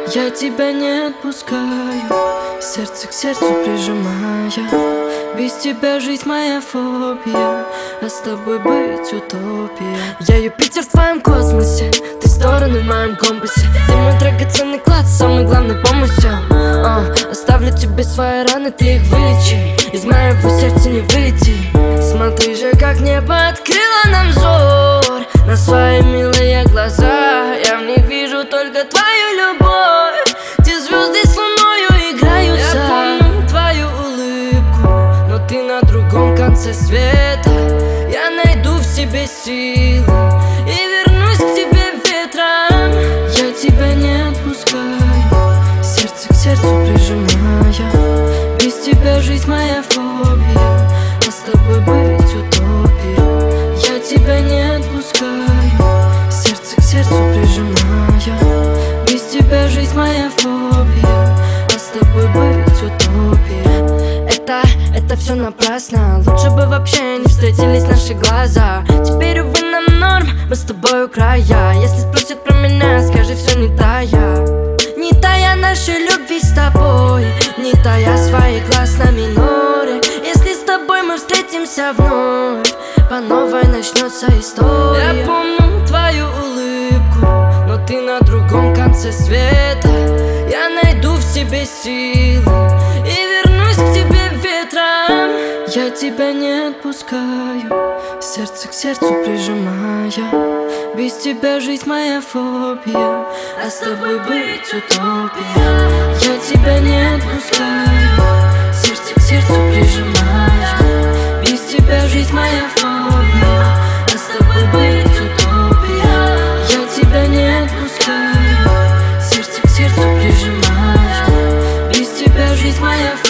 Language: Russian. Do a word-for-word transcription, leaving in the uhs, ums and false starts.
Я тебя не отпускаю, сердце к сердцу прижимая. Без тебя жизнь моя фобия, а с тобой быть утопия. Я Юпитер в твоем космосе, ты стороны в моем компасе. Ты мой драгоценный клад, самый главный помысел. а, Оставлю тебе свои раны, ты их вылечи. Из моего сердца не вылети. Смотри же, как небо открыло нам взор на свои милые глаза. Я в них вижу только твою любовь. Те звезды с луною играются. Я помню твою улыбку, но ты на другом конце света. Я найду в себе силы и вернусь к тебе ветром. Я тебя не отпускаю, сердце к сердцу прижимая. Без тебя жизнь моя фобия, а с тобой быть утопия. Я тебя не отпускаю, сердце к сердцу прижимая. Без тебя жизнь моя фобия, а с тобой быть утопия. Это, это все напрасно, лучше бы вообще не встретились наши глаза. Теперь, увы, нам норм, мы с тобой у края. Если спросят про меня, скажи, все не тая. Не тая нашей любви с тобой, не тая своих глаз на миноре. Если с тобой мы встретимся вновь, по новой начнется история. Я помню твою улыбку, но ты на другом конце света. Я найду в себе силы и вернусь к тебе ветром. Я тебя не отпускаю, сердце к сердцу прижимая. Без тебя жизнь моя фобия, а с тобой быть утопия. Я тебя не отпускаю, сердце к сердцу прижимая. Без тебя жизнь моя фобия, а с тобой быть утопия. Я тебя не отпускаю, сердце к сердцу прижимая. Без тебя жизнь моя фобия.